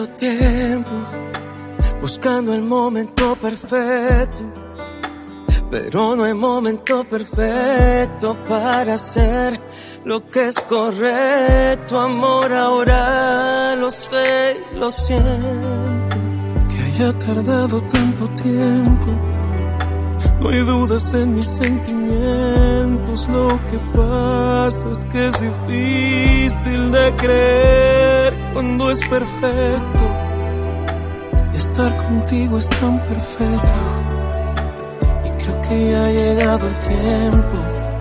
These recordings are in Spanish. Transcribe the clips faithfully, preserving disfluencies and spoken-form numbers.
tanto tiempo buscando el momento perfecto, pero no hay momento perfecto para hacer lo que es correcto. Amor, ahora lo sé, lo siento. Que haya tardado tanto tiempo, no hay dudas en mis sentimientos. Lo que pasa es que es difícil de creer cuando es perfecto. Y estar contigo es tan perfecto. Y creo que ya ha llegado el tiempo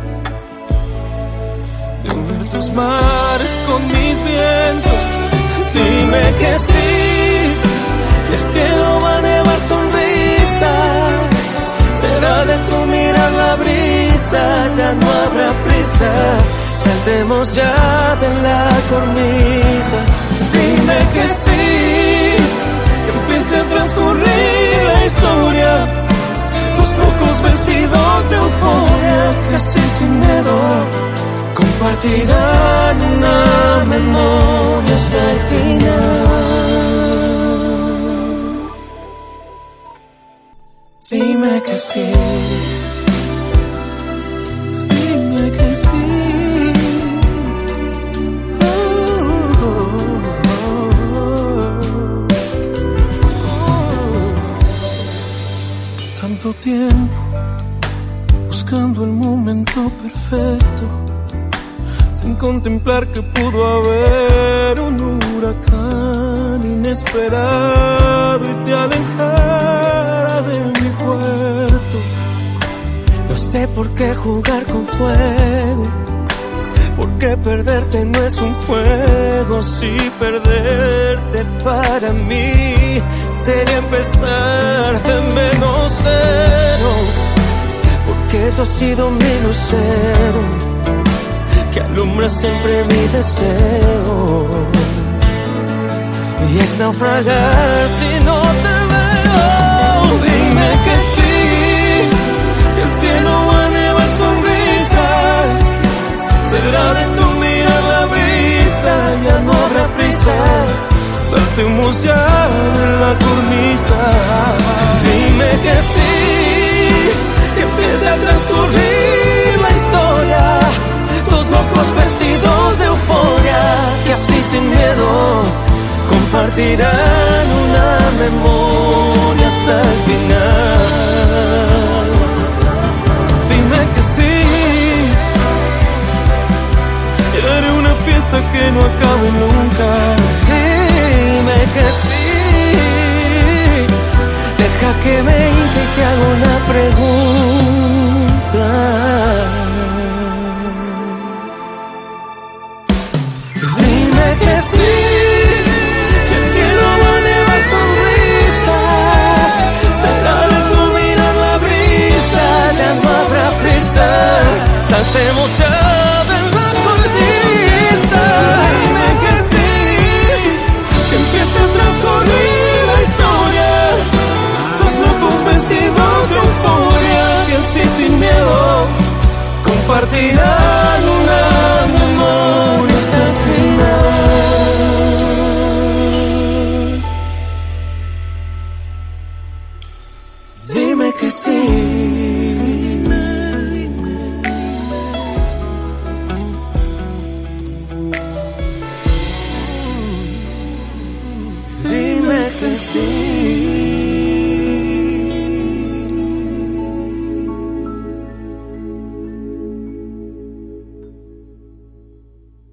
de unir tus mares con mis vientos. Dime que sí, que el cielo va a nevar sonrisas. Será de tu mirar la brisa, ya no habrá prisa. Saltemos ya de la cornisa. Dime que sí, que empiece a transcurrir la historia. Tus focos vestidos de euforia, que así sin miedo compartirán una memoria hasta el final. Dime que sí, dime que sí. Oh, oh, oh, oh. Tanto tiempo buscando el momento perfecto, sin contemplar que pudo haber un huracán inesperado y te alejara de mi puerto. No sé por qué jugar con fuego, porque perderte no es un juego. Si perderte para mí sería empezar de menos cero, porque tú has sido mi lucero que alumbra siempre mi deseo. Y es naufragar si no te veo. Dime que sí, que el cielo va a nevar sonrisas. Será de tu mirar la brisa, ya no habrá prisa. Saltemos ya de la cornisa. Dime que sí, que empiece a transcurrir la historia. Dos locos vestidos de euforia, que así sin miedo compartirán una memoria hasta el final. Dime que sí, y haré una fiesta que no acabe nunca. Dime que sí, deja que me hinque y te haga una pregunta. Dime que sí, que el cielo va a nevar sonrisas. Será de tu mirar la brisa, ya no habrá prisa. Saltemos ya de la cornisa. Dime que sí, que empiece a transcurrir la historia. Dos locos vestidos de euforia, que así sin miedo compartirán una memoria hasta el final. Dime que sí.